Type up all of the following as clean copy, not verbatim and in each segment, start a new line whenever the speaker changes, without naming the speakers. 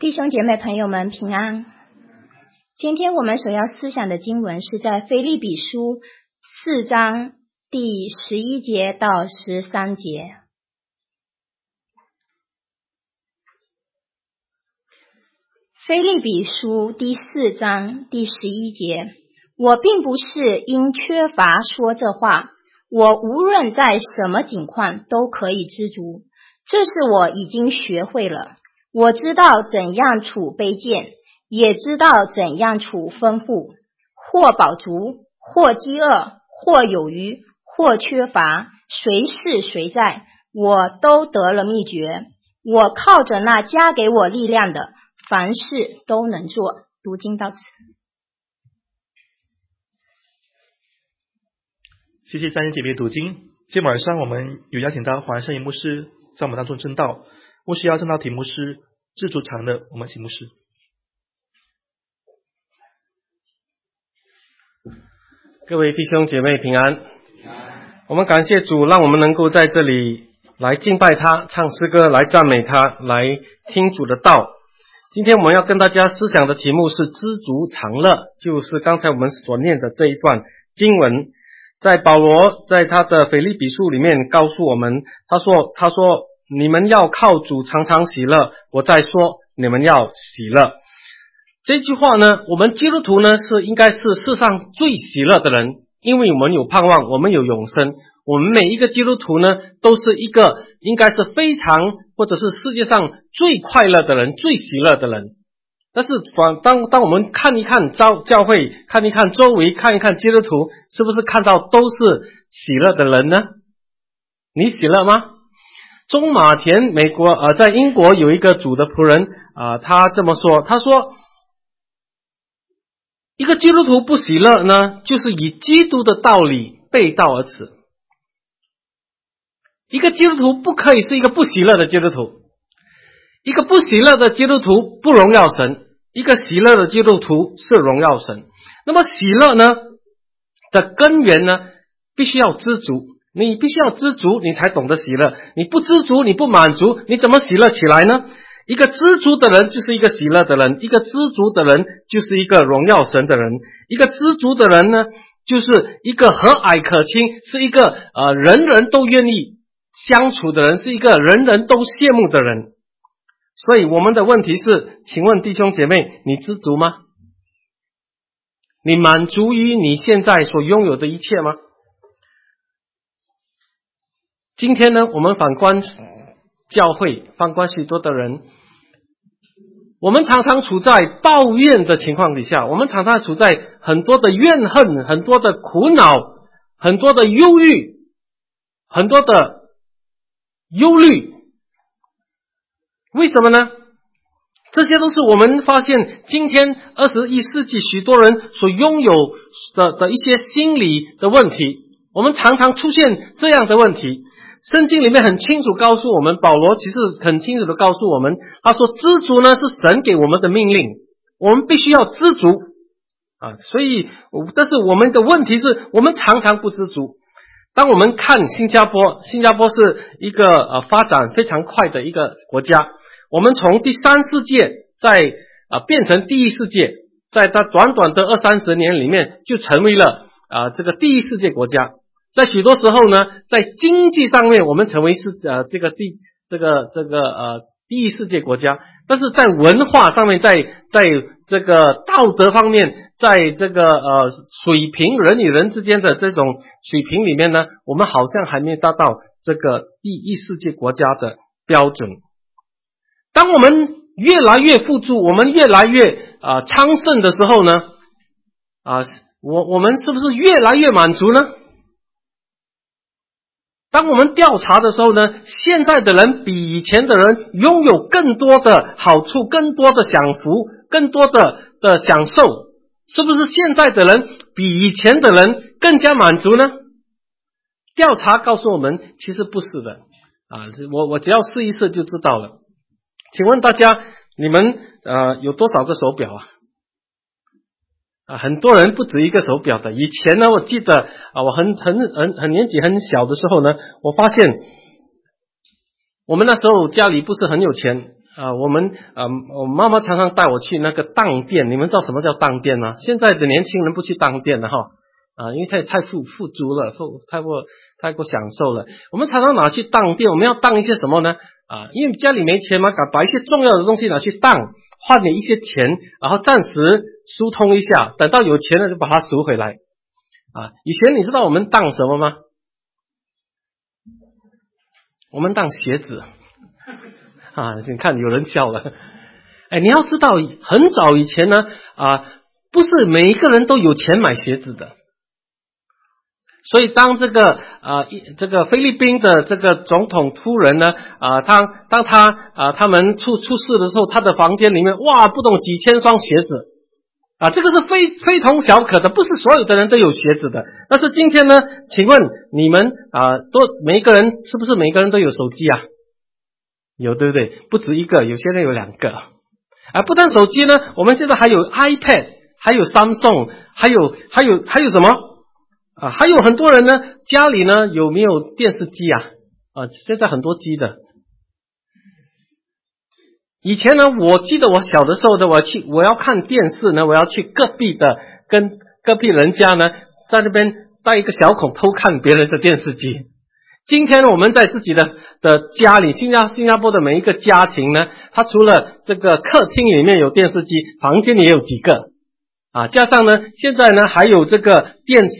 弟兄姐妹朋友们平安。今天我们所要思想的经文是在腓立比书4章第11节到13节。腓立比书第4章第11节，我并不是因缺乏说这话，我无论在什么境况都可以知足，这是我已经学会了。我知道怎样处卑贱，也知道怎样处丰富，或饱足，或饥饿，或有余，或缺乏，随是随在，我都得了秘诀。我靠着那加给我力量的，凡事都能做。读经到此。
谢谢三姐妹读经。今天晚上我们有邀请到黄圣仪牧师在我们当中证道，牧师要证道题目是知足常乐。我们请牧师。
各位弟兄姐妹平安。我们感谢主，让我们能够在这里来敬拜他，唱诗歌来赞美他，来听主的道。今天我们要跟大家思想的题目是知足常乐，就是刚才我们所念的这一段经文。在保罗在他的腓立比书里面告诉我们，他说你们要靠主常常喜乐，我再说你们要喜乐。这句话呢，我们基督徒呢应该是世上最喜乐的人，因为我们有盼望，我们有永生。我们每一个基督徒呢都是一个应该是非常或者是世界上最快乐的人，最喜乐的人。但是当我们看一看教会，看一看周围，看一看基督徒，是不是看到都是喜乐的人呢？你喜乐吗？中马田在英国有一个主的仆人他这么说，他说一个基督徒不喜乐呢，就是以基督的道理背道而驰。一个基督徒不可以是一个不喜乐的基督徒，一个不喜乐的基督徒不荣耀神，一个喜乐的基督徒是荣耀神。那么喜乐呢的根源呢，必须要知足。你必须要知足，你才懂得喜乐。你不知足，你不满足，你怎么喜乐起来呢？一个知足的人就是一个喜乐的人，一个知足的人就是一个荣耀神的人，一个知足的人呢，就是一个和蔼可亲，是一个人人都愿意相处的人，是一个人人都羡慕的人。所以我们的问题是，请问弟兄姐妹，你知足吗？你满足于你现在所拥有的一切吗？今天呢，我们反观教会，反观许多的人，我们常常处在抱怨的情况底下，我们常常处在很多的怨恨，很多的苦恼，很多的忧郁，很多的忧虑。为什么呢？这些都是我们发现今天21世纪许多人所拥有的一些心理的问题。我们常常出现这样的问题。圣经里面很清楚告诉我们，保罗其实很清楚的告诉我们，他说知足呢是神给我们的命令，我们必须要知足所以但是我们的问题是我们常常不知足。当我们看新加坡是一个发展非常快的一个国家，我们从第3世界变成第1世界，在它短短的20-30年里面就成为了这个第1世界国家。在许多时候呢，在经济上面我们成为第1世界国家，但是在文化上面，在这个道德方面，在这个水平，人与人之间的这种水平里面呢，我们好像还没达到这个第1世界国家的标准。当我们越来越富足，我们越来越昌盛的时候呢我们是不是越来越满足呢？当我们调查的时候呢，现在的人比以前的人拥有更多的好处，更多的享福，更多的享受，是不是现在的人比以前的人更加满足呢？调查告诉我们其实不是的我只要试一试就知道了。请问大家，你们有多少个手表很多人不止一个手表的。以前呢，我记得我很年纪很小的时候呢，我发现我们那时候家里不是很有钱我妈妈常常带我去那个当店，你们知道什么叫当店吗？现在的年轻人不去当店了哈，因为太富足了，太过享受了。我们常常拿去当店，我们要当一些什么呢？因为家里没钱嘛，把一些重要的东西拿去当，换你一些钱，然后暂时疏通一下，等到有钱了就把它赎回来。以前你知道我们当什么吗？我们当鞋子。你看有人笑了。你要知道很早以前呢，不是每一个人都有钱买鞋子的。所以当这个菲律宾的这个总统夫人呢，当他们出事的时候，他的房间里面不懂几千双鞋子。这个是非同小可的，不是所有的人都有鞋子的。但是今天呢，请问你们每一个人是不是每一个人都有手机啊？有，对不对？不止一个，有些人有2个。不但手机呢，我们现在还有 iPad， 还有 Samsung， 还有什么？还有很多人呢，家里呢有没有电视机现在很多机的。以前呢，我记得我小的时候呢，我要看电视呢，我要去跟隔壁人家呢，在那边带一个小孔偷看别人的电视机。今天呢，我们在自己的家里，新加坡的每一个家庭呢，他除了这个客厅里面有电视机，房间里也有几个加上呢，现在呢还有这个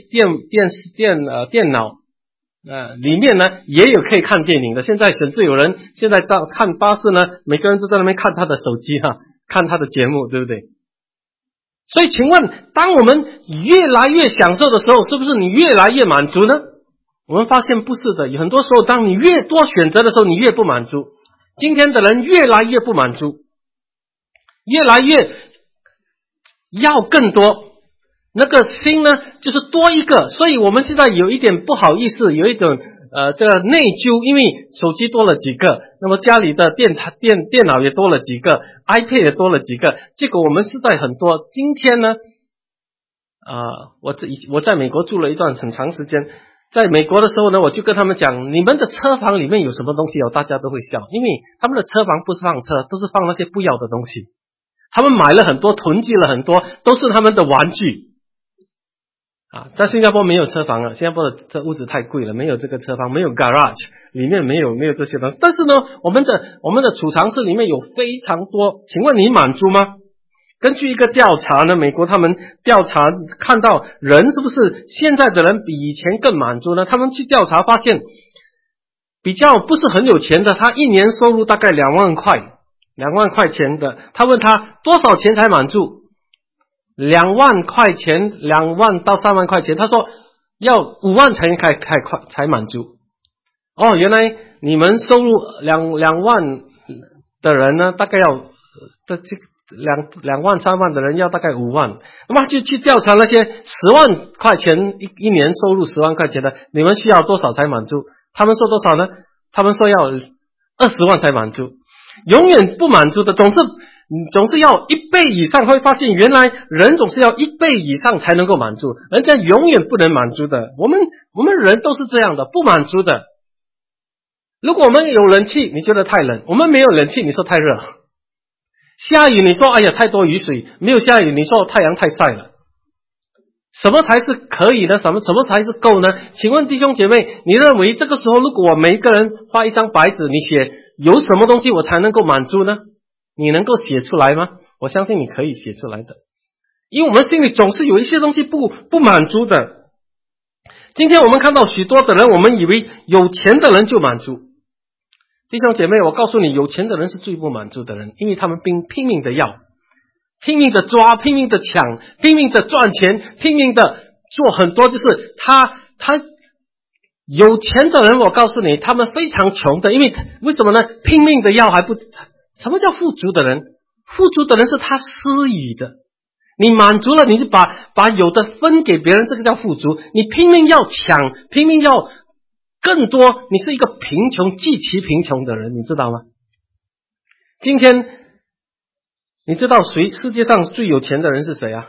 电脑里面呢也有可以看电影的。现在甚至有人现在到看巴士呢，每个人都在那边看他的手机看他的节目，对不对？所以请问，当我们越来越享受的时候，是不是你越来越满足呢？我们发现不是的，有很多时候当你越多选择的时候，你越不满足。今天的人越来越不满足，越来越要更多，那个心呢就是多一个。所以我们现在有一点不好意思，有一种这个内疚，因为手机多了几个，那么家里的电脑也多了几个， iPad 也多了几个，结果我们是在很多。今天呢我在美国住了一段很长时间，在美国的时候呢，我就跟他们讲，你们的车房里面有什么东西大家都会笑，因为他们的车房不是放车，都是放那些不要的东西。他们买了很多，囤积了很多，都是他们的玩具但新加坡没有车房新加坡的这屋子太贵了，没有这个车房，没有 garage， 里面没有这些东西。但是呢，我们的储藏室里面有非常多，请问你满足吗？根据一个调查呢，美国他们调查看到人是不是现在的人比以前更满足呢？他们去调查发现，比较不是很有钱的，他一年收入大概2万块钱的，他问他多少钱才满足？2万块钱，2万到3万块钱，他说要5万才满足。原来你们收入2万的人呢，大概要2万3万的人要大概5万，那么就去调查那些10万块钱一年收入10万块钱的，你们需要多少才满足？他们说多少呢？他们说要20万才满足。永远不满足的，总是要1倍以上，会发现原来人总是要1倍以上才能够满足，人家永远不能满足的。我们人都是这样的，不满足的。如果我们有冷气，你觉得太冷；我们没有冷气，你说太热。下雨，你说哎呀太多雨水；没有下雨，你说太阳太晒了。什么才是可以呢？什么才是够呢？请问弟兄姐妹，你认为这个时候，如果我每一个人画一张白纸，你写有什么东西我才能够满足呢？你能够写出来吗？我相信你可以写出来的，因为我们心里总是有一些东西不满足的。今天我们看到许多的人，我们以为有钱的人就满足。弟兄姐妹，我告诉你，有钱的人是最不满足的人，因为他们拼命的要，拼命的抓，拼命的抢，拼命的赚钱，拼命的做很多，就是他有钱的人，我告诉你，他们非常穷的，因为什么呢？拼命的要还不，什么叫富足的人？富足的人是他施予的，你满足了，你就把有的分给别人，这个叫富足。你拼命要抢，拼命要更多，你是一个贫穷极其贫穷的人，你知道吗？今天你知道世界上最有钱的人是谁啊？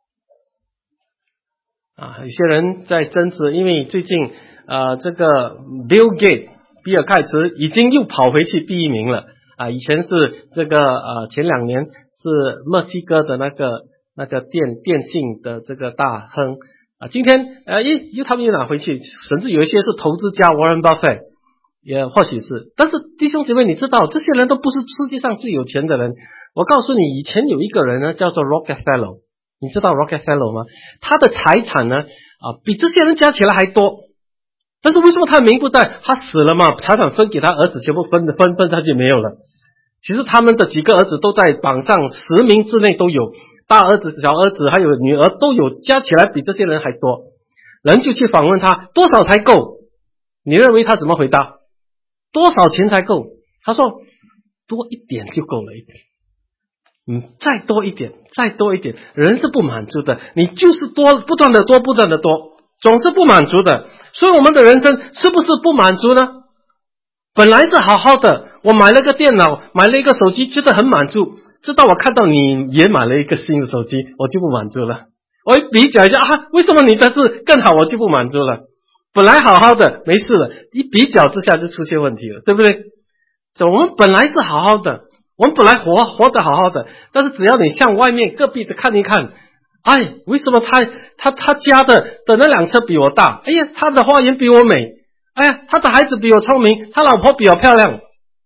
有些人在争执，因为最近这个 Bill Gates 比尔盖茨已经又跑回去第一名了以前是这个前2年是墨西哥的那个电信的这个大亨今天他们又拿回去，甚至有一些是投资家 Warren Buffett， 也或许是。但是弟兄姐妹，你知道这些人都不是世界上最有钱的人。我告诉你，以前有一个人呢叫做 Rockefeller， 你知道 Rockefeller 吗？他的财产呢比这些人加起来还多。但是为什么他的名不在？他死了嘛，财产分给他儿子，全部分下去没有了。其实他们的几个儿子都在榜上10名之内都有，大儿子、小儿子还有女儿都有，加起来比这些人还多。人就去访问他，多少才够？你认为他怎么回答？多少钱才够？他说多一点就够了一点。再多一点，再多一点。人是不满足的，你就是多，不断的多，不断的多，总是不满足的。所以我们的人生是不是不满足呢？本来是好好的，我买了个电脑，买了一个手机，觉得很满足，直到我看到你也买了一个新的手机，我就不满足了。我一比较一下为什么你的是更好，我就不满足了。本来好好的没事了，一比较之下就出现问题了，对不对？我们本来是好好的，我们本来活得好好的，但是只要你向外面隔壁的看一看，为什么他家的那辆车比我大？他的花园比我美，他的孩子比我聪明，他老婆比我漂亮，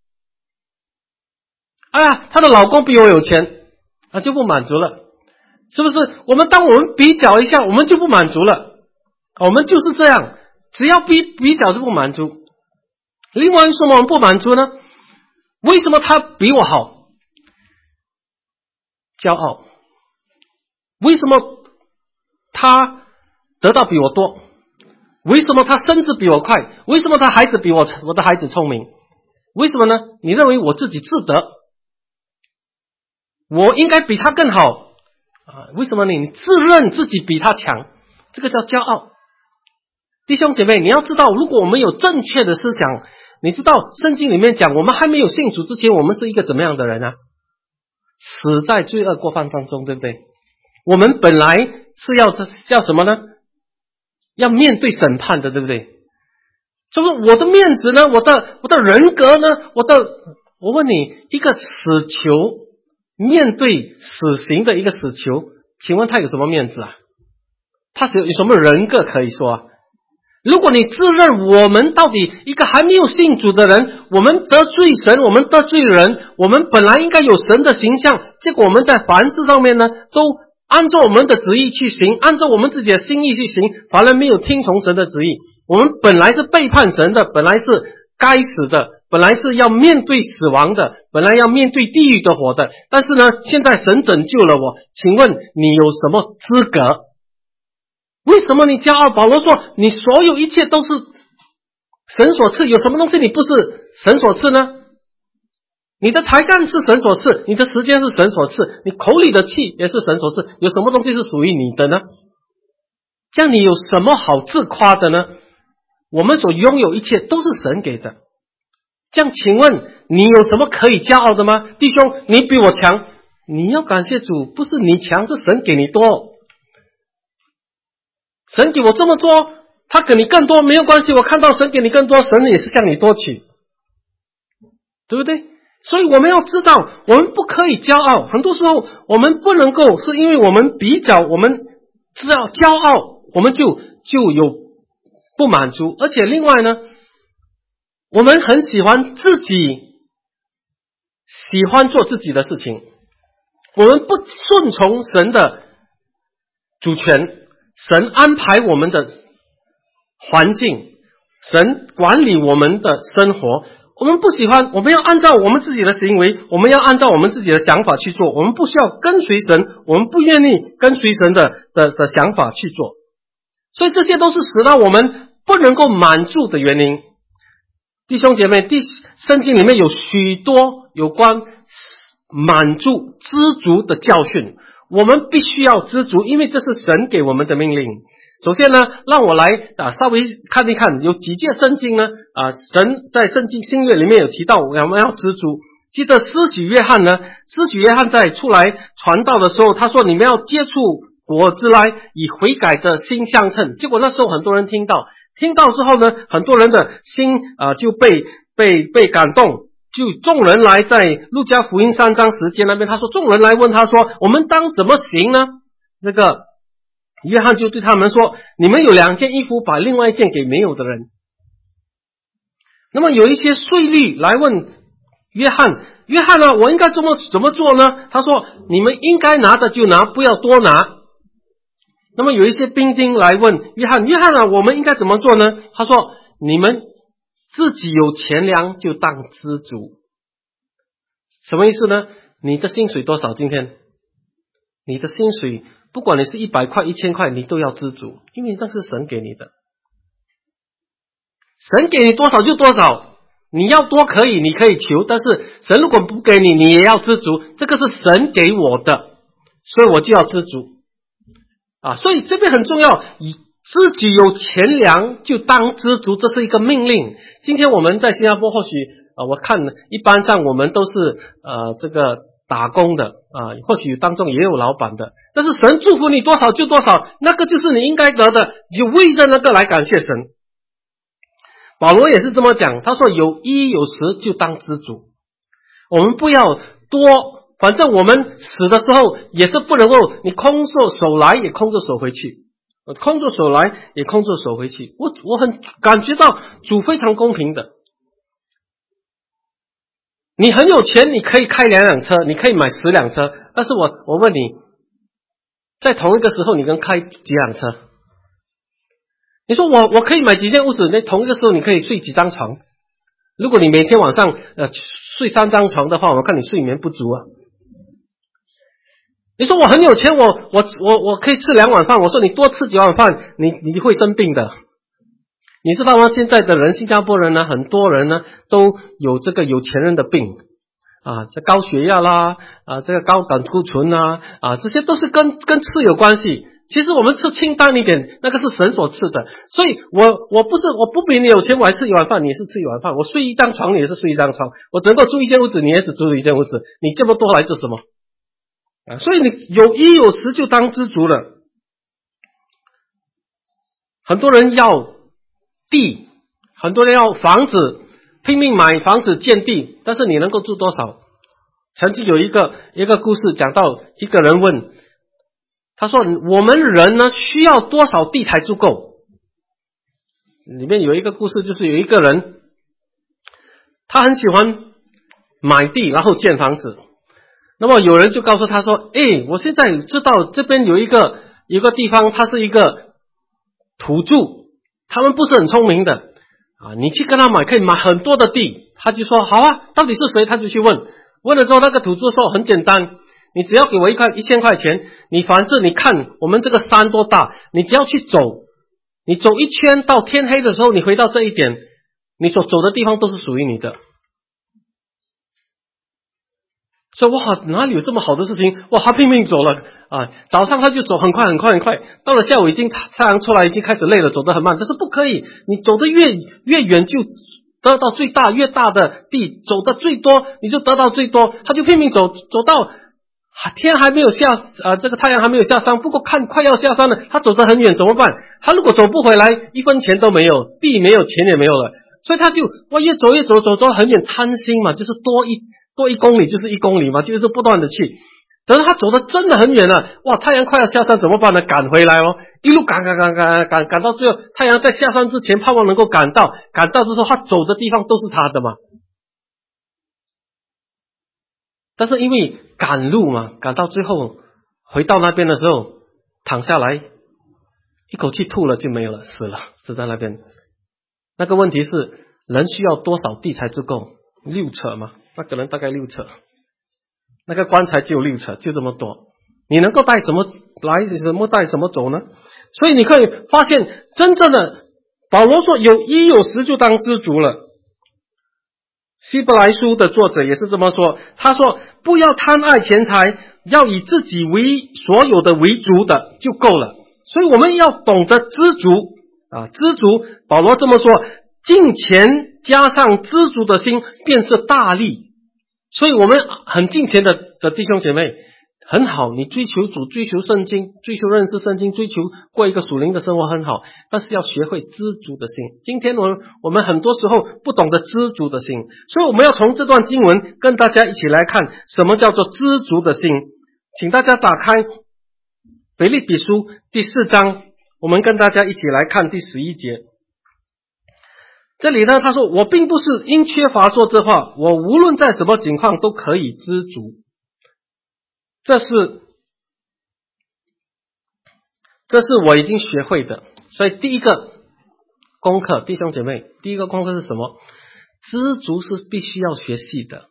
他的老公比我有钱，就不满足了，是不是？当我们比较一下，我们就不满足了。我们就是这样，只要比较就不满足。另外为什么我们不满足呢？为什么他比我好？骄傲。为什么他得到比我多？为什么他升职比我快？为什么他孩子比我的孩子聪明？为什么呢？你认为我自己自得，我应该比他更好为什么你自认自己比他强？这个叫骄傲。弟兄姐妹，你要知道，如果我们有正确的思想，你知道圣经里面讲，我们还没有信主之前，我们是一个怎么样的人啊？死在罪恶过犯当中，对不对？我们本来是要什么呢？要面对审判的，对不对？就是我的面子呢，我的人格呢，我问你，一个死囚面对死刑的一个死囚，请问他有什么面子啊？他有什么人格可以说啊？如果你自认我们到底一个还没有信主的人，我们得罪神，我们得罪人，我们本来应该有神的形象，结果我们在凡事上面呢，都按照我们的旨意去行，按照我们自己的心意去行，反而没有听从神的旨意。我们本来是背叛神的，本来是该死的，本来是要面对死亡的，本来要面对地狱的火的，但是呢，现在神拯救了我，请问你有什么资格？为什么你骄傲？保罗说你所有一切都是神所赐，有什么东西你不是神所赐呢？你的才干是神所赐，你的时间是神所赐，你口里的气也是神所赐，有什么东西是属于你的呢？这样你有什么好自夸的呢？我们所拥有一切都是神给的，这样请问你有什么可以骄傲的吗？弟兄，你比我强，你要感谢主，不是你强，是神给你多。神给我这么多，他给你更多没有关系，我看到神给你更多，神也是向你多取，对不对？所以我们要知道，我们不可以骄傲，很多时候我们不能够是因为我们比较，我们只要骄傲，我们就有不满足。而且另外呢，我们很喜欢喜欢做自己的事情，我们不顺从神的主权，神安排我们的环境，神管理我们的生活，我们不喜欢，我们要按照我们自己的行为，我们要按照我们自己的想法去做，我们不需要跟随神，我们不愿意跟随神的想法去做，所以这些都是使到我们不能够满足的原因。弟兄姐妹，圣经里面有许多有关满足知足的教训，我们必须要知足，因为这是神给我们的命令。首先呢，让我来稍微看一看，有几节圣经呢神在圣经新约里面有提到我们要知足。记得施洗约翰在出来传道的时候，他说你们要接触果子来，以悔改的心相称。结果那时候很多人听到之后呢，很多人的心就被感动， 就众人来，在路加福音3章10节那边，他说众人来问他说，我们当怎么行呢？这个约翰就对他们说，你们有2件衣服，把另外1件给没有的人。那么有一些税吏来问约翰，约翰呢，我应该怎么做呢？他说，你们应该拿的就拿，不要多拿。那么有一些兵丁来问约翰，约翰啊，我们应该怎么做呢？他说，你们自己有钱粮就当知足。什么意思呢？你的薪水多少？今天你的薪水，不管你是100块1000块，你都要知足，因为那是神给你的，神给你多少就多少，你要多可以，你可以求，但是神如果不给你，你也要知足，这个是神给我的，所以我就要知足所以这边很重要，自己有钱粮就当知足，这是一个命令。今天我们在新加坡，或许我看一般上我们都是这个打工的或许当中也有老板的，但是神祝福你多少就多少，那个就是你应该得的，你就为着那个来感谢神。保罗也是这么讲，他说有1有10就当知足，我们不要多，反正我们死的时候也是不能够你空着手来也空着手回去，空着手来也空着手回去。我很感觉到主非常公平的，你很有钱，你可以开2辆车，你可以买10辆车，但是我问你，在同一个时候你能开几辆车？你说我可以买几间屋子，那同一个时候你可以睡几张床？如果你每天晚上睡3张床的话，我看你睡眠不足啊。你说我很有钱，我可以吃2碗饭，我说你多吃几碗饭，你会生病的。你知道吗？现在的人，新加坡人呢，很多人呢都有这个有钱人的病这高血压啦这个高胆固醇这些都是跟吃有关系。其实我们吃清淡一点，那个是神所赐的。所以我不比你有钱，我还吃1碗饭，你也是吃1碗饭，我睡1张床，你也是睡1张床，我只能够住1间屋子，你也只住1间屋子，你这么多来自什么所以你有1有10就当知足了。很多人要地，很多人要房子，拼命买房子建地，但是你能够住多少？曾经有一个故事讲到，一个人问他说，我们人呢需要多少地才足够？里面有一个故事，就是有一个人他很喜欢买地然后建房子，那么有人就告诉他说，我现在知道这边有一个地方，它是一个土著，他们不是很聪明的你去跟他买，可以买很多的地。他就说好啊，到底是谁？他就去问了之后，那个土著说很简单，你只要给我1000块钱，你凡是你看我们这个山多大，你只要去走，你走1圈，到天黑的时候你回到这一点，你所走的地方都是属于你的。说哇，哪里有这么好的事情？哇，他拼命走了早上他就走很快，到了下午太阳出来，已经开始累了，走得很慢。但是不可以，你走得越远就得到最大，越大的地走得最多，你就得到最多。他就拼命走到天还没有下这个太阳还没有下山，不过看快要下山了，他走得很远，怎么办？他如果走不回来，1分钱都没有，地没有，钱也没有了，所以他就越走很远，贪心嘛，就是多1公里就是1公里嘛，就是不断的去。等到他走得真的很远了，哇，太阳快要下山怎么办呢？赶回来一路赶到最后，太阳在下山之前盼望能够赶到之后，他走的地方都是他的嘛。但是因为赶路嘛，赶到最后回到那边的时候，躺下来一口气吐了就没有了，死在那边。那个问题是人需要多少地才足够？6尺嘛，那个人大概6尺，那个棺材只有6尺，就这么多，你能够带什么来，带什么走呢？所以你可以发现，真正的保罗说有1有10就当知足了。希伯来书的作者也是这么说，他说不要贪爱钱财，要以自己所有的为主的就够了。所以我们要懂得知足知足，保罗这么说，敬虔加上知足的心便是大利。所以我们很敬虔的弟兄姐妹， 很好，你追求主，追求圣经，追求认识圣经，追求过一个属灵的生活很好，但是要学会知足的心。今天我们很多时候不懂得知足的心，所以我们要从这段经文跟大家一起来看什么叫做知足的心。请大家打开腓立比书第4章，我们跟大家一起来看第11节。这里呢，他说我并不是因缺乏说这话，我无论在什么情况都可以知足。这是我已经学会的。所以第一个功课，弟兄姐妹，第一个功课是什么？知足是必须要学习的。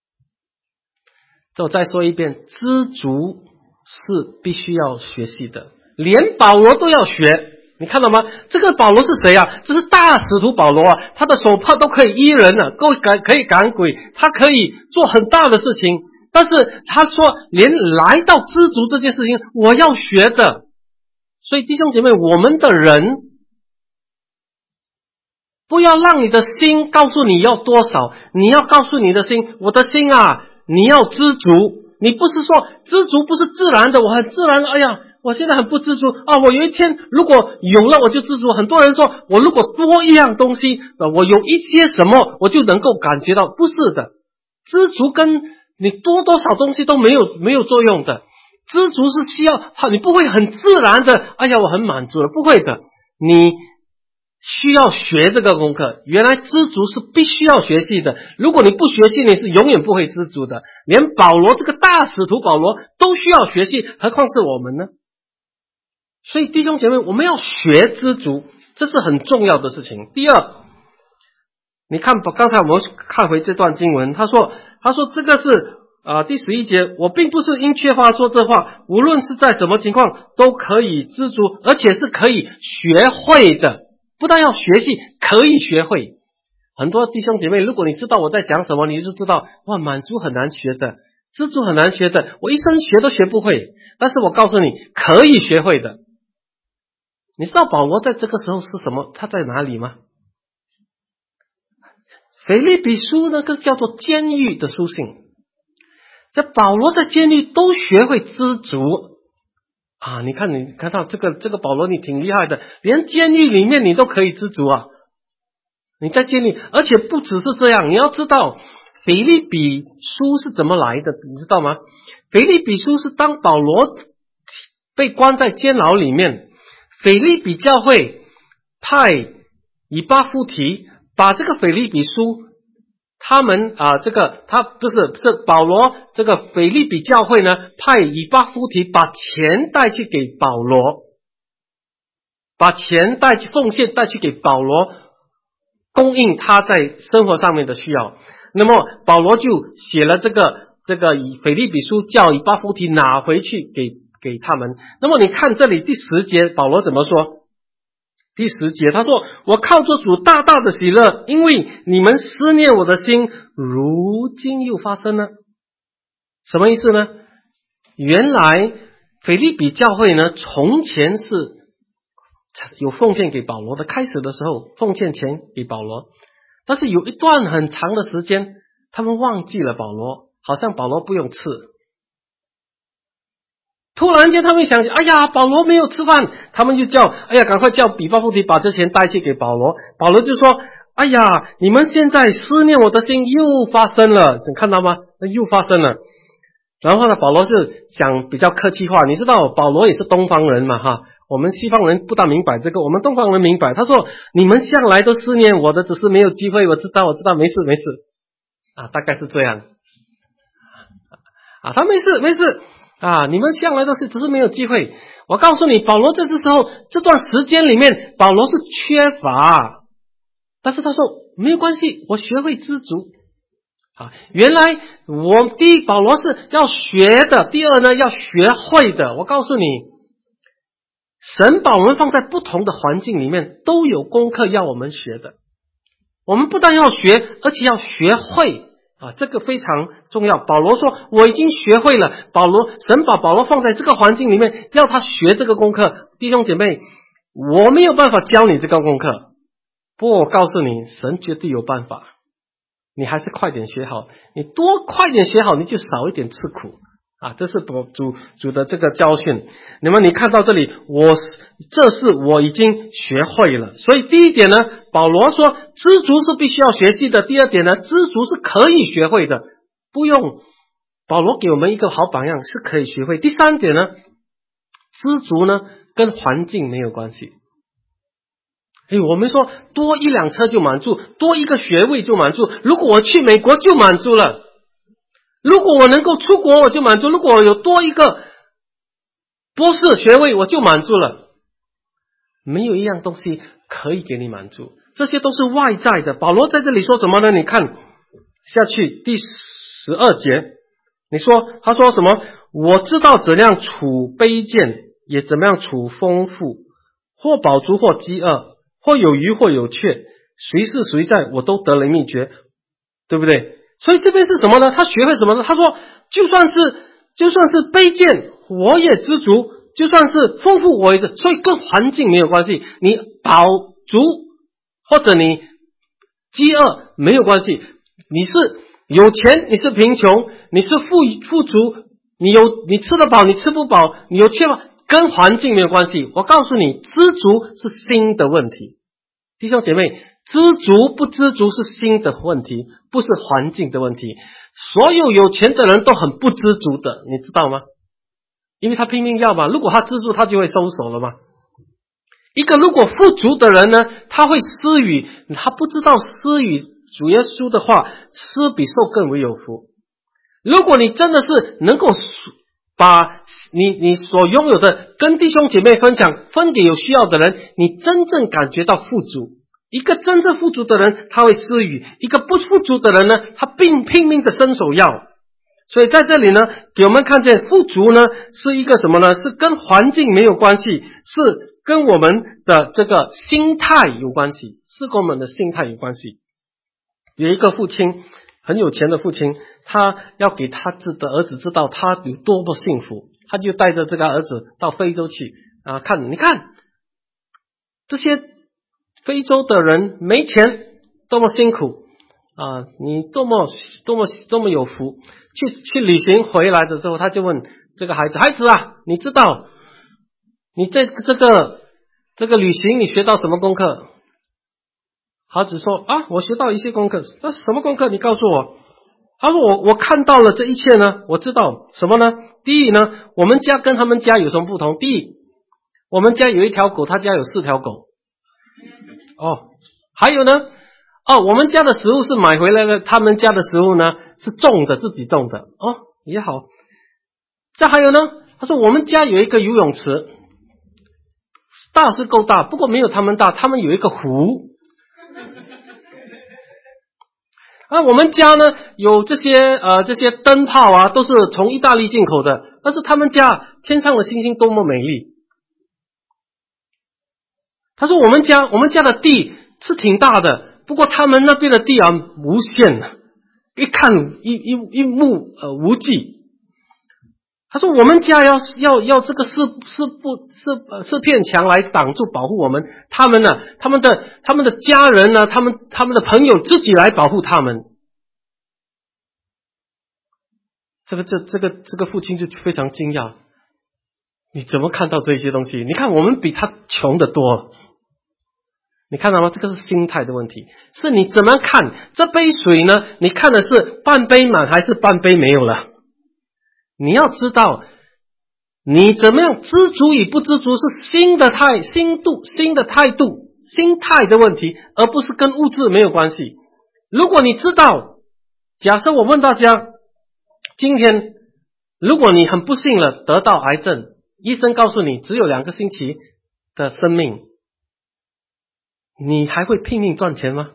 我再说一遍，知足是必须要学习的，连保罗都要学。你看到吗？这个保罗是谁啊？这是大使徒保罗啊，他的手帕都可以医人了，可以赶鬼，他可以做很大的事情。但是他说连来到知足这件事情我要学的。所以弟兄姐妹，我们的人不要让你的心告诉你要多少，你要告诉你的心，我的心啊，你要知足。你不是说知足不是自然的，我很自然的，哎呀我现在很不知足啊！我有一天如果有了我就知足。很多人说我如果多一样东西，我有一些什么我就能够感觉到，不是的。知足跟你多少东西都没有作用的。知足是需要你不会很自然的，哎呀我很满足了，不会的。你需要学这个功课。原来知足是必须要学习的，如果你不学习，你是永远不会知足的。连保罗这个大使徒保罗都需要学习，何况是我们呢？所以弟兄姐妹，我们要学知足，这是很重要的事情。第二，你看刚才我们看回这段经文，他说这个是第11节，我并不是因缺乏说这话，无论是在什么情况都可以知足，而且是可以学会的。不但要学习，可以学会。很多弟兄姐妹，如果你知道我在讲什么，你就知道哇，满足很难学的，知足很难学的，我一生学都学不会。但是我告诉你，可以学会的。你知道保罗在这个时候是什么？他在哪里吗？腓立比书那个叫做监狱的书信，这保罗在监狱都学会知足啊！你看到这个保罗，你挺厉害的，连监狱里面你都可以知足啊！你在监狱，而且不只是这样，你要知道腓立比书是怎么来的，你知道吗？腓立比书是当保罗被关在监牢里面，腓立比教会派以巴弗提把这个腓立比书，他不是保罗这个腓立比教会呢，派以巴弗提把钱带去给保罗，把钱奉献带去给保罗，供应他在生活上面的需要。那么保罗就写了这个以腓立比书，叫以巴弗提拿回去给他们。那么你看这里第10节保罗怎么说？第10节他说，我靠着主大大的喜乐，因为你们思念我的心如今又发生了。什么意思呢？原来腓立比教会呢，从前是有奉献给保罗的，开始的时候奉献钱给保罗，但是有一段很长的时间他们忘记了保罗，好像保罗不用吃。突然间他们想，哎呀保罗没有吃饭，他们就赶快叫以巴弗提把这钱带去给保罗。保罗就说，哎呀你们现在思念我的心又发生了，你看到吗？又发生了。然后呢，保罗是讲比较客气话，你知道保罗也是东方人嘛哈，我们西方人不大明白这个，我们东方人明白。他说你们向来都思念我的，只是没有机会，我知道没事啊，大概是这样啊，他没事啊，你们向来都是只是没有机会。我告诉你，保罗这时候这段时间里面，保罗是缺乏，但是他说没有关系，我学会知足啊。原来第一保罗是要学的，第二呢要学会的。我告诉你，神把我们放在不同的环境里面，都有功课要我们学的。我们不但要学，而且要学会啊，这个非常重要。保罗说我已经学会了，神把保罗放在这个环境里面，要他学这个功课。弟兄姐妹，我没有办法教你这个功课，不过我告诉你，神绝对有办法。你还是快点学好，你快点学好，你就少一点吃苦这是主的这个教训。你看到这里，这是我已经学会了。所以第一点呢，保罗说知足是必须要学习的。第二点呢，知足是可以学会的，不用保罗给我们一个好榜样，是可以学会。第三点呢，知足呢跟环境没有关系。我们说多一辆车就满足，多一个学位就满足，如果我去美国就满足了，如果我能够出国我就满足，如果我有多一个博士学位我就满足了。没有一样东西可以给你满足，这些都是外在的。保罗在这里说什么呢？你看下去第12节，他说什么？我知道怎样处卑贱，也怎么样处丰富，或饱足或饥饿，或有余或有缺，谁是谁在我都得了秘诀，对不对？所以这边是什么呢？他学会什么呢？他说就算是卑贱我也知足，就算是丰富我也知足。所以跟环境没有关系，你饱足或者你饥饿没有关系，你是有钱你是贫穷，你是富足，你吃得饱你吃不饱，你有缺乏，跟环境没有关系。我告诉你，知足是心的问题。弟兄姐妹，知足不知足是心的问题，不是环境的问题。所有有钱的人都很不知足的，你知道吗？因为他拼命要嘛，如果他知足他就会收手了嘛。一个如果富足的人呢，他会施予，他不知道施予主耶稣的话，施比受更为有福。如果你真的是能够把你所拥有的跟弟兄姐妹分享，分给有需要的人，你真正感觉到富足。一个真正富足的人他会施予，一个不富足的人呢，他拼命的伸手要。所以在这里呢，给我们看见富足呢是一个什么呢？是跟环境没有关系，是跟我们的这个心态有关系，是跟我们的心态有关系。有一个父亲，很有钱的父亲，他要给他的儿子知道他有多么幸福，他就带着这个儿子到非洲去你看这些非洲的人没钱多么辛苦你多么有福，去旅行回来的时候，他就问这个孩子啊，你知道你这个旅行你学到什么功课？孩子说我学到一些功课。那什么功课？你告诉我。他说我看到了这一切呢，我知道什么呢？第一呢，我们家跟他们家有什么不同？第一，我们家有1条狗，他家有4条狗。还有呢我们家的食物是买回来的，他们家的食物呢是种的，自己种的。也好。这还有呢，他说我们家有一个游泳池，大是够大，不过没有他们大，他们有一个湖。我们家呢有这些灯泡都是从意大利进口的，但是他们家天上的星星多么美丽。他说我们家的地是挺大的，不过他们那边的地无限了，一看一目无际。他说我们家要这个四片墙来挡住保护我们，他们的家人呢，他们的朋友自己来保护他们。这个父亲就非常惊讶，你怎么看到这些东西？你看我们比他穷得多，你看到吗？这个是心态的问题，是你怎么看这杯水呢？你看的是半杯满还是半杯没有了？你要知道你怎么样知足与不知足是心的态度心态的问题，而不是跟物质没有关系。如果你知道，假设我问大家，今天如果你很不幸了得到癌症，医生告诉你只有2个星期的生命，你还会拼命赚钱吗？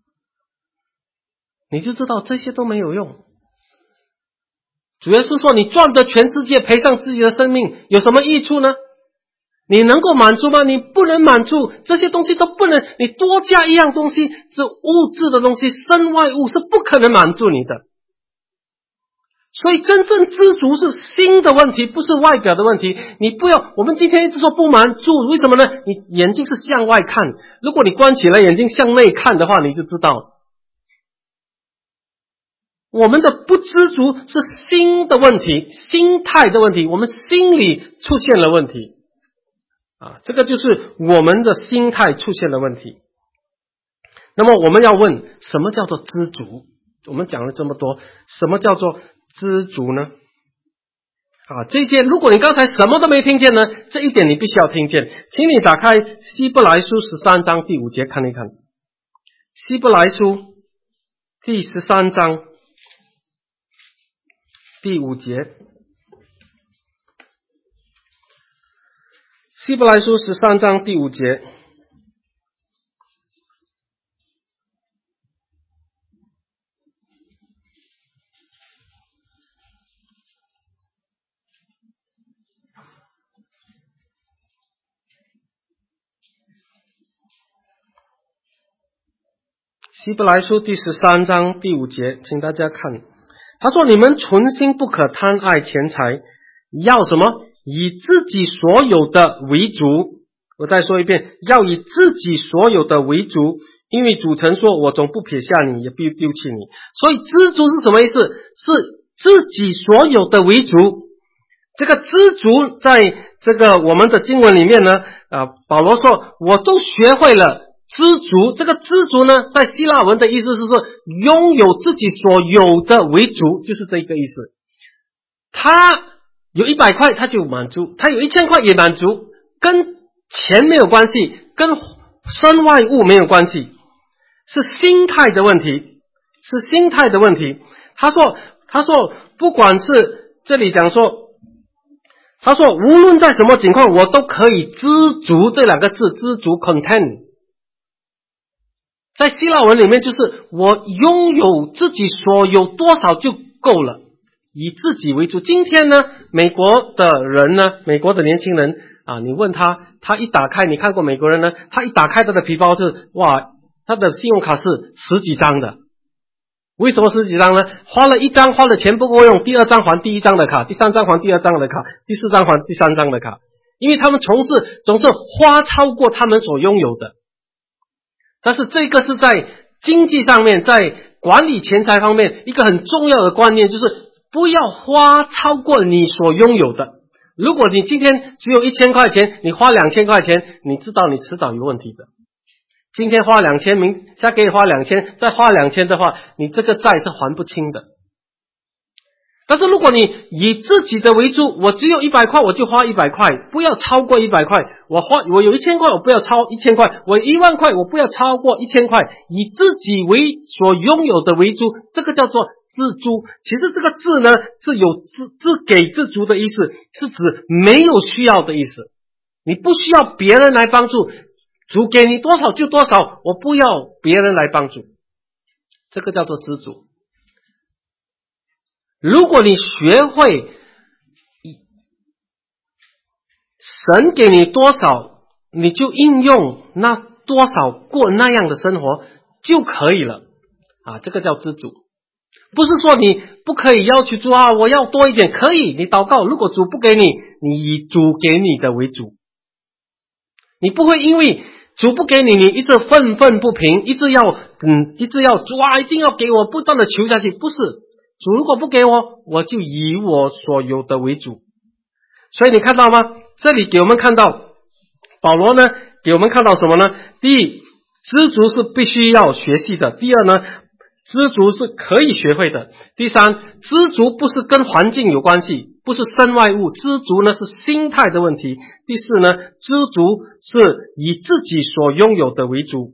你就知道这些都没有用。主耶稣说你赚得全世界赔上自己的生命有什么益处呢？你能够满足吗？你不能满足，这些东西都不能，你多加一样东西，这物质的东西身外物是不可能满足你的。所以真正知足是心的问题，不是外表的问题。你不要，我们今天一直说不满足，为什么呢？你眼睛是向外看，如果你关起来眼睛向内看的话，你就知道我们的不知足是心的问题，心态的问题，我们心里出现了问题这个就是我们的心态出现了问题。那么我们要问，什么叫做知足？我们讲了这么多，什么叫做知足呢？这一件如果你刚才什么都没听见呢，这一点你必须要听见。请你打开希伯来书13章第5节看一看。希伯来书第13章第5节。希伯来书13章第5节。希伯来书第13章第5节，请大家看。他说，你们存心不可贪爱钱财，要什么？以自己所有的为主。我再说一遍，要以自己所有的为主，因为主曾说，我总不撇下你，也不丢弃你。所以知足是什么意思？是自己所有的为主。这个知足在这个我们的经文里面呢，保罗说，我都学会了知足。这个知足呢，在希腊文的意思是说，拥有自己所有的为主，就是这个意思。他有100块他就满足，他有1000块也满足，跟钱没有关系，跟身外物没有关系，是心态的问题，是心态的问题。他说不管是这里讲说，他说无论在什么情况我都可以知足，这两个字知足 content， 在希腊文里面就是我拥有自己所有多少就够了，以自己为主。今天呢，美国的人呢，美国的年轻人你问他一打开，你看过美国人呢，他一打开他的皮包是哇，他的信用卡是10几张的。为什么10几张呢？花了1张花了钱不够用，第2张还第1张的卡，第3张还第2张的卡，第4张还第3张的卡，因为他们总是花超过他们所拥有的。但是这个是在经济上面，在管理钱财方面一个很重要的观念，就是不要花超过你所拥有的。如果你今天只有1000块钱，你花2000块钱，你知道你迟早有问题的。今天花2000，下个月花2000，再花2000的话，你这个债是还不清的。但是如果你以自己的为主，我只有100块我就花100块，不要超过100块。我有1000块我不要超1000块，我有1万块我不要超过1000块，以自己为所拥有的为主，这个叫做知足。其实这个字呢是有自给自足的意思，是指没有需要的意思。你不需要别人来帮助，主给你多少就多少，我不要别人来帮助，这个叫做知足。如果你学会神给你多少，你就应用那多少过那样的生活就可以了这个叫知足。不是说你不可以要求主我要多一点，可以，你祷告，如果主不给你，你以主给你的为主。你不会因为主不给你，你一直愤愤不平，一直要主一定要给我，不断的求下去。不是，主如果不给我，我就以我所有的为主。所以你看到吗？这里给我们看到保罗呢，给我们看到什么呢？第一，知足是必须要学习的。第二呢，知足是可以学会的。第三，知足不是跟环境有关系，不是身外物，知足呢是心态的问题。第四呢，知足是以自己所拥有的为主。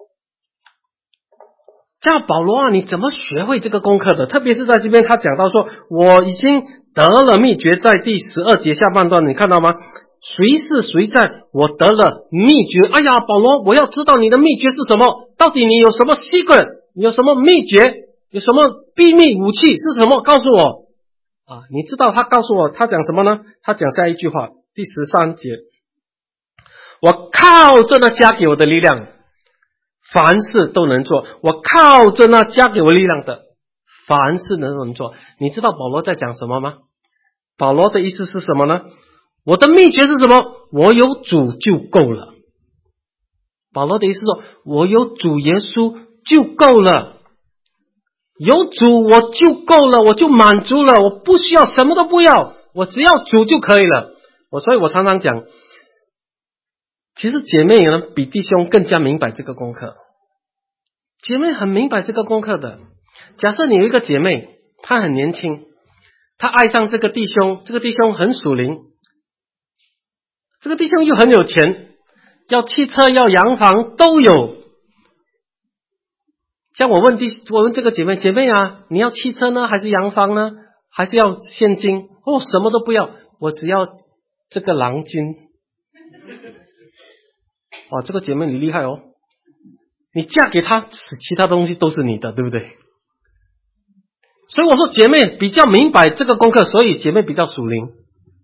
这样保罗你怎么学会这个功课的？特别是在这边他讲到说，我已经得了秘诀，在第12节下半段，你看到吗？谁是谁在？我得了秘诀。哎呀，保罗，我要知道你的秘诀是什么？到底你有什么 secret？ 你有什么秘诀？有什么秘密武器是什么？告诉我你知道他告诉我他讲什么呢？他讲下一句话，第13节，我靠着那加给我的力量，凡事都能做。我靠着那加给我力量的，凡事都能做。你知道保罗在讲什么吗？保罗的意思是什么呢？我的秘诀是什么？我有主就够了。保罗的意思说，我有主耶稣就够了。 有主我就够了，我就满足了，我不需要什么都不要，我只要主就可以了。所以我常常讲，其实姐妹呢比弟兄更加明白这个功课。姐妹很明白这个功课的。假设你有一个姐妹，她很年轻，她爱上这个弟兄，这个弟兄很属灵，这个弟兄又很有钱，要汽车要洋房都有。像我问这个姐妹啊，你要汽车呢还是洋房呢，还是要现金？什么都不要，我只要这个郎君。这个姐妹你厉害哦，你嫁给他，其他东西都是你的，对不对？所以我说姐妹比较明白这个功课，所以姐妹比较属灵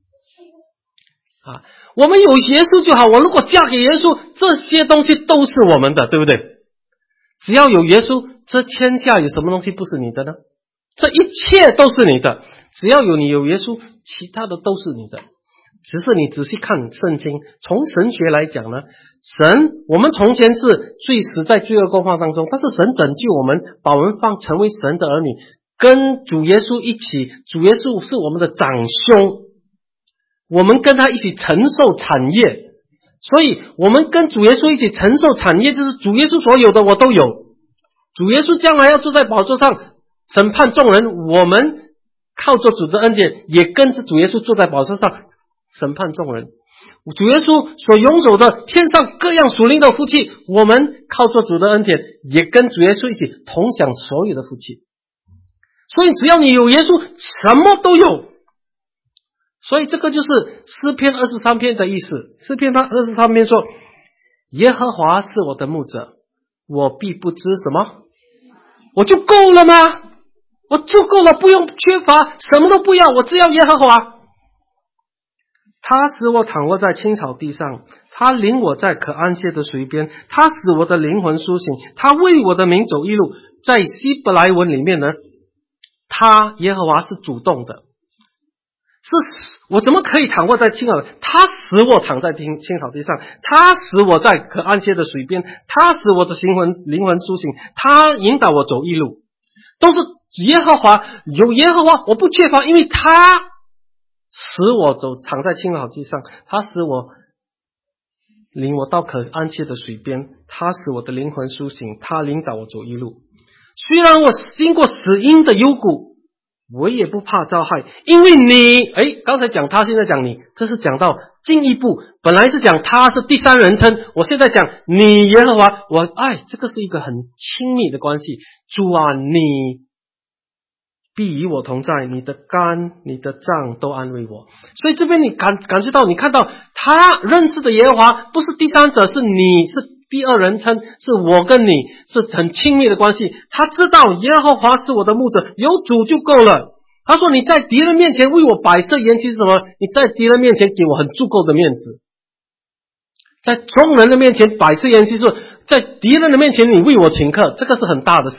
我们有耶稣就好，我如果嫁给耶稣，这些东西都是我们的，对不对？只要有耶稣，这天下有什么东西不是你的呢？这一切都是你的，只要你有耶稣，其他的都是你的。只是你仔细看圣经，从神学来讲呢，我们从前是罪死在罪恶过犯当中，但是神拯救我们，把我们成为神的儿女，跟主耶稣一起，主耶稣是我们的长兄，我们跟他一起承受产业，所以我们跟主耶稣一起承受产业，就是主耶稣所有的我都有。主耶稣将来要坐在宝座上审判众人，我们靠着主的恩典也跟着主耶稣坐在宝座上审判众人。主耶稣所拥有的天上各样属灵的福气，我们靠着主的恩典也跟主耶稣一起同享所有的福气。所以只要你有耶稣，什么都有。所以这个就是诗篇23篇的意思。诗篇23篇说，耶和华是我的牧者，我必不知什么。我就够了吗？我就够了，不用缺乏，什么都不要，我只要耶和华。他使我躺卧在青草地上，他领我在可安歇的水边，他使我的灵魂苏醒，他为我的名走义路。在希伯来文里面呢，他耶和华是主动的，我怎么可以躺卧在青草？他使我躺在青草地上，他使我在可安歇的水边，他使我的灵魂苏醒，他引导我走义路。都是耶和华，有耶和华我不缺乏，因为他使我躺在青草地上，他使我领我到可安歇的水边，他使我的灵魂苏醒，他领导我走义路。虽然我经过死荫的幽谷，我也不怕遭害，因为你刚才讲他，现在讲你，这是讲到进一步，本来是讲他是第三人称，我现在讲你耶和华，这个是一个很亲密的关系。主啊，你必与我同在，你的竿你的杖都安慰我。所以这边你感觉到，你看到他认识的耶和华不是第三者，是你，是第二人称，是我跟你是很亲密的关系。他知道耶和华是我的牧者，有主就够了。他说你在敌人面前为我摆设筵席是什么？你在敌人面前给我很足够的面子，在众人的面前摆设筵席，是在敌人的面前你为我请客，这个是很大的事。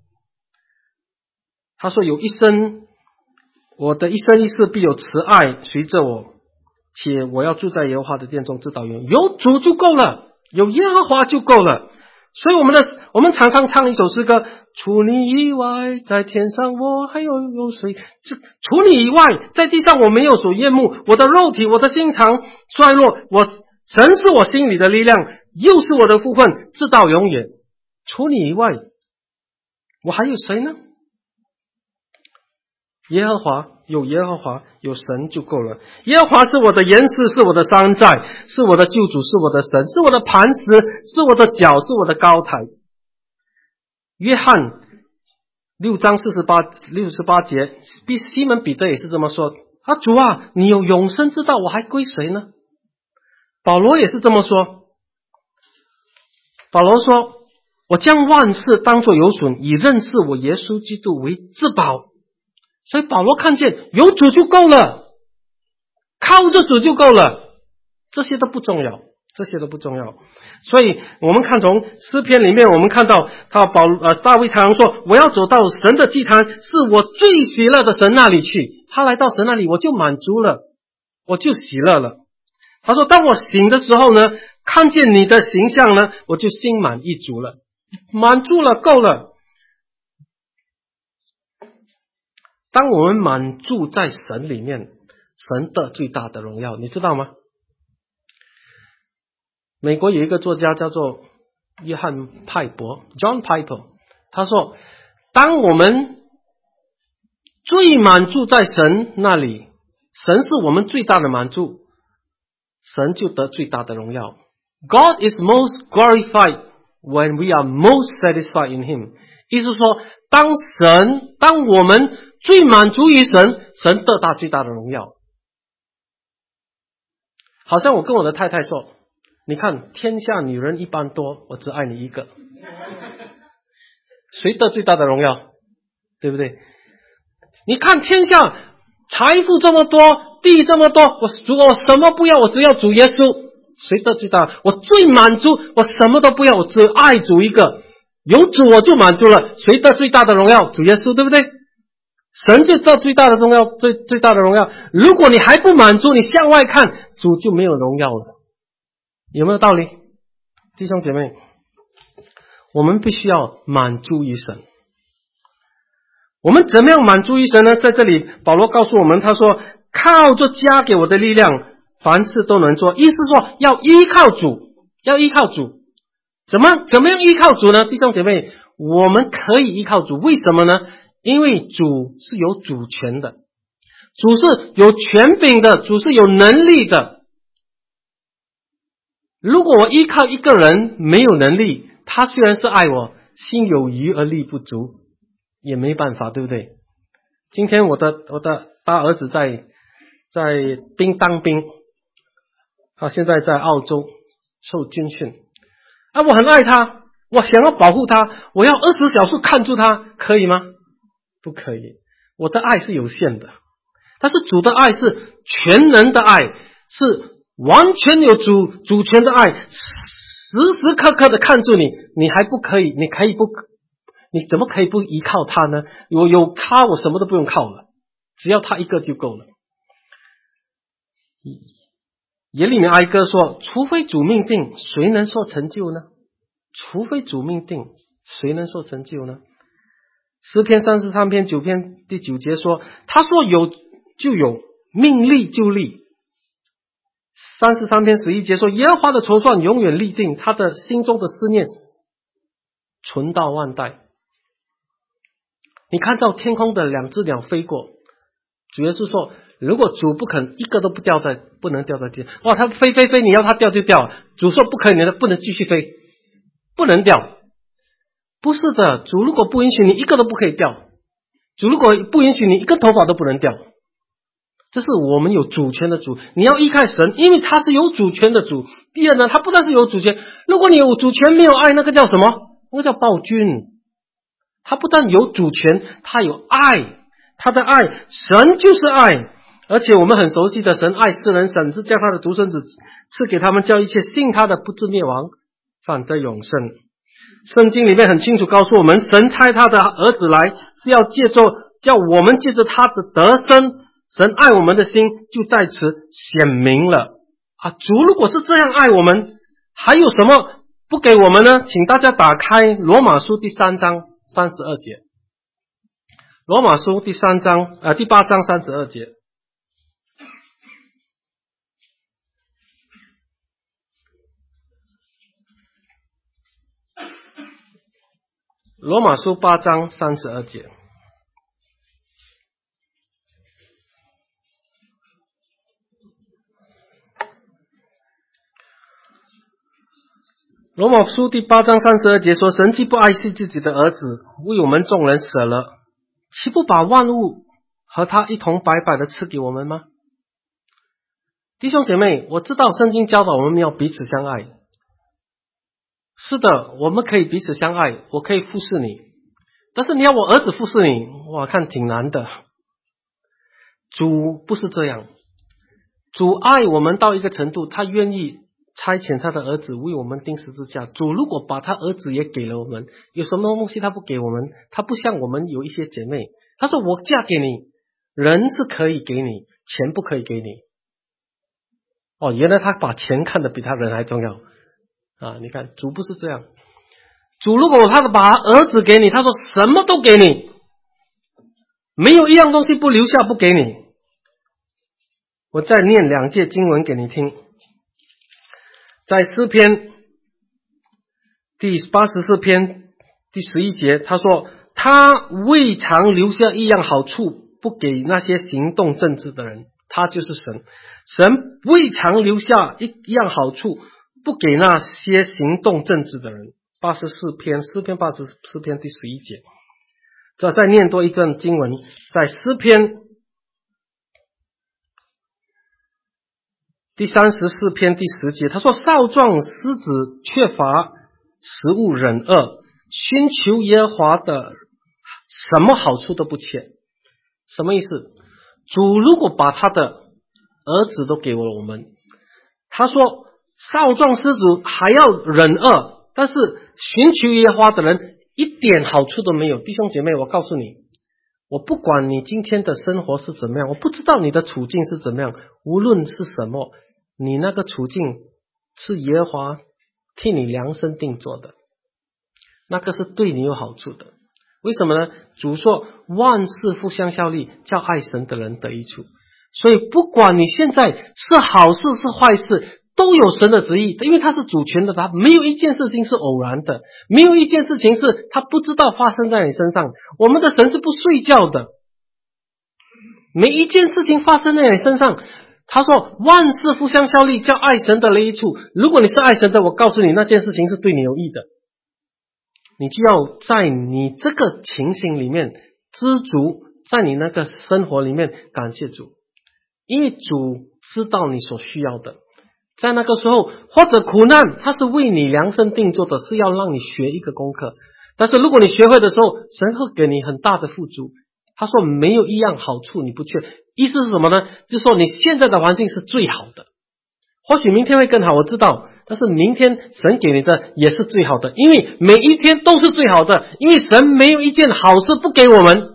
他说我的一生一世必有慈爱随着我，且我要住在耶和华的殿中直到永远。有主就够了，有耶和华就够了。所以我们常常唱一首诗歌，除你以外在天上我还有谁，除你以外在地上我没有所厌恶，我的肉体我的心肠衰落，神是我心里的力量，又是我的福分直到永远。除你以外我还有谁呢？耶和华，有耶和华，有神就够了。耶和华是我的岩石，是我的山寨，是我的救主，是我的神，是我的磐石，是我的脚，是我的高台。约翰6章68节，西门彼得也是这么说，主啊，你有永生之道，我还归谁呢？保罗也是这么说，保罗说，我将万事当作有损，以认识我耶稣基督为至宝。所以保罗看见有主就够了，靠着主就够了，这些都不重要。所以我们看从诗篇里面，我们看到大卫常常说，我要走到神的祭坛，是我最喜乐的神那里去。他来到神那里，我就满足了，我就喜乐了。他说，当我醒的时候呢，看见你的形象呢，我就心满意足了，满足了，够了。 当我们满足在神里面，神的最大的荣耀，你知道吗？美国有一个作家叫做约翰派伯 John Piper， 他说，当我们最满足在神那里，神是我们最大的满足，神就得最大的荣耀。 God is most glorified when we are most satisfied in Him。 意思说，当我们最满足于神，神得到最大的荣耀。好像我跟我的太太说，你看天下女人一般多，我只爱你一个，谁得最大的荣耀？对不对？你看天下财富这么多，地这么多，主我什么不要，我只要主耶稣，谁得最大？我最满足，我什么都不要，我只爱主一个，有主我就满足了，谁得最大的荣耀？主耶稣，对不对？神就得最大的荣耀，最大的荣耀。如果你还不满足，你向外看，主就没有荣耀了。有没有道理？弟兄姐妹，我们必须要满足于神。我们怎么样满足于神呢？在这里保罗告诉我们，他说靠着加给我的力量，凡事都能做。意思说要依靠主，要依靠主。怎么样依靠主呢？弟兄姐妹，我们可以依靠主，为什么呢？因为主是有主权的，主是有权柄的，主是有能力的。如果我依靠一个人没有能力，他虽然是爱我，心有余而力不足，也没办法，对不对？今天我的大儿子在当兵，他现在在澳洲受军训我很爱他，我想要保护他，我要20小时看住他，可以吗？不可以。我的爱是有限的，但是主的爱是全能的爱，是完全有主权的爱，时时刻刻的看住你，你还不可以，你怎么可以不依靠他呢？我有他，我什么都不用靠了，只要他一个就够了。耶利米哀歌说，除非主命定，谁能说成就呢？除非主命定，谁能说成就呢？诗篇33篇9篇第9节说，他说有就有，命立就立。33篇11节说，耶和华的筹算永远立定，他的心中的思念存到万代。你看到天空的2只鸟飞过，主耶稣说，如果主不肯一个都不能掉在地上，它飞，你要它掉就掉，主说不可以，你不能继续飞，不能掉。不是的，主如果不允许你一个都不可以掉，主如果不允许你一根头发都不能掉。这是我们有主权的主，你要依靠神，因为他是有主权的主。第二呢，他不但是有主权，如果你有主权没有爱，那个叫什么？那个叫暴君。他不但有主权，他有爱，他的爱，神就是爱。而且我们很熟悉的，神爱世人，甚至将他的独生子赐给他们，叫一切信他的不至灭亡，反得永生。圣经里面很清楚告诉我们，神差他的儿子来，是要叫我们借着他的得生，神爱我们的心就在此显明了主如果是这样爱我们，还有什么不给我们呢？请大家打开罗马书第3章32节。罗马书第8章32节。罗马书8章32节。罗马书第8章32节说，神既不爱惜自己的儿子，为我们众人舍了，岂不把万物和他一同白白的赐给我们吗？弟兄姐妹，我知道圣经教导我们要彼此相爱。是的，我们可以彼此相爱，我可以服侍你，但是你要我儿子服侍你，我看挺难的。主不是这样，主爱我们到一个程度，他愿意差遣他的儿子为我们钉十字架。主如果把他儿子也给了我们，有什么东西他不给我们？他不像我们有一些姐妹，他说我嫁给你，人是可以给你，钱不可以给你。原来他把钱看得比他人还重要你看主不是这样。主如果他把儿子给你，他说什么都给你， 没有一样东西不留下不给你。我再念2节经文给你听，在诗篇第84篇第11节，他说他未尝留下一样好处不给那些行动正直的人。他就是神，神未尝留下一样好处不给那些行动正直的人。诗篇84篇第11节。再念多一段经文，在诗篇第34篇第10节，他说少壮狮子缺乏食物忍饿，寻求耶和华的什么好处都不缺。什么意思？主如果把他的儿子都给了我们，他说少壮狮子还要忍饿，但是寻求耶和华的人一点好处都没有。弟兄姐妹，我告诉你，我不管你今天的生活是怎么样，我不知道你的处境是怎么样，无论是什么，你那个处境是耶和华替你量身定做的，那个是对你有好处的。为什么呢？主说万事互相效力，叫爱神的人得益处。所以不管你现在是好事是坏事，都有神的旨意，因为他是主权的，他没有一件事情是偶然的，没有一件事情是他不知道发生在你身上。我们的神是不睡觉的，每一件事情发生在你身上，他说万事互相效力，叫爱神的得益处。如果你是爱神的，我告诉你那件事情是对你有益的，你就要在你这个情形里面知足，在你那个生活里面感谢主，因为主知道你所需要的。在那个时候，或者苦难，它是为你量身定做的，是要让你学一个功课。但是如果你学会的时候，神会给你很大的富足。他说没有一样好处你不缺，意思是什么呢？就是说你现在的环境是最好的，或许明天会更好，我知道，但是明天神给你的也是最好的，因为每一天都是最好的，因为神没有一件好事不给我们。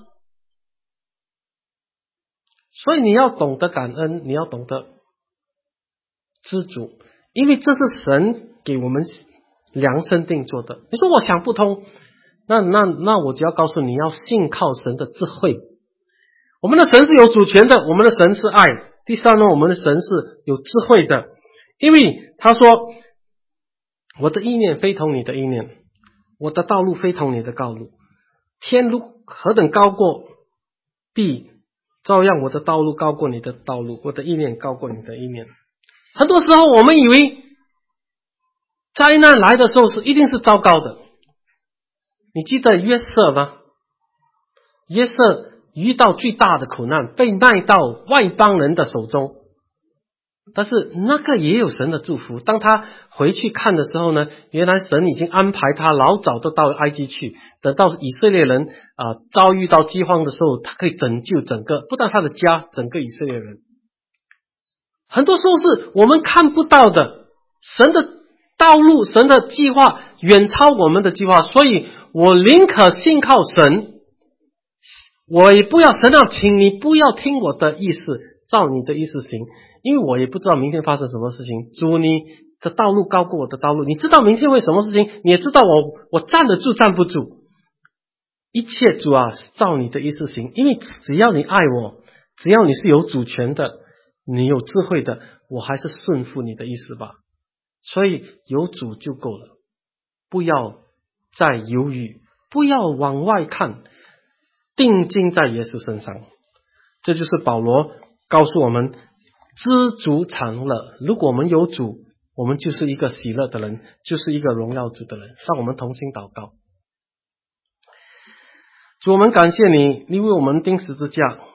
所以你要懂得感恩，你要懂得知足，因为这是神给我们量身定做的。你说我想不通，那我就要告诉你，要信靠神的智慧。我们的神是有主权的，我们的神是爱。第三呢，我们的神是有智慧的，因为他说我的意念非同你的意念，我的道路非同你的道路，天如何等高过地，照样我的道路高过你的道路，我的意念高过你的意念。很多时候我们以为灾难来的时候一定是糟糕的。你记得约瑟吗？约瑟遇到最大的苦难，被卖到外邦人的手中，但是那个也有神的祝福。当他回去看的时候呢，原来神已经安排他老早都到埃及去，等到以色列人遭遇到饥荒的时候，他可以拯救不但他的家，整个以色列人。很多时候是我们看不到的，神的道路，神的计划远超我们的计划，所以我宁可信靠神，我也不要神请你不要听我的意思，照你的意思行，因为我也不知道明天发生什么事情。主，你的道路高过我的道路，你知道明天会什么事情，你也知道我站得住站不住。一切主啊，照你的意思行，因为只要你爱我，只要你是有主权的，你有智慧的，我还是顺服你的意思吧。所以有主就够了，不要再犹豫，不要往外看，定睛在耶稣身上。这就是保罗告诉我们，知足常乐。如果我们有主，我们就是一个喜乐的人，就是一个荣耀主的人。让我们同心祷告。主，我们感谢你，你为我们钉十字架，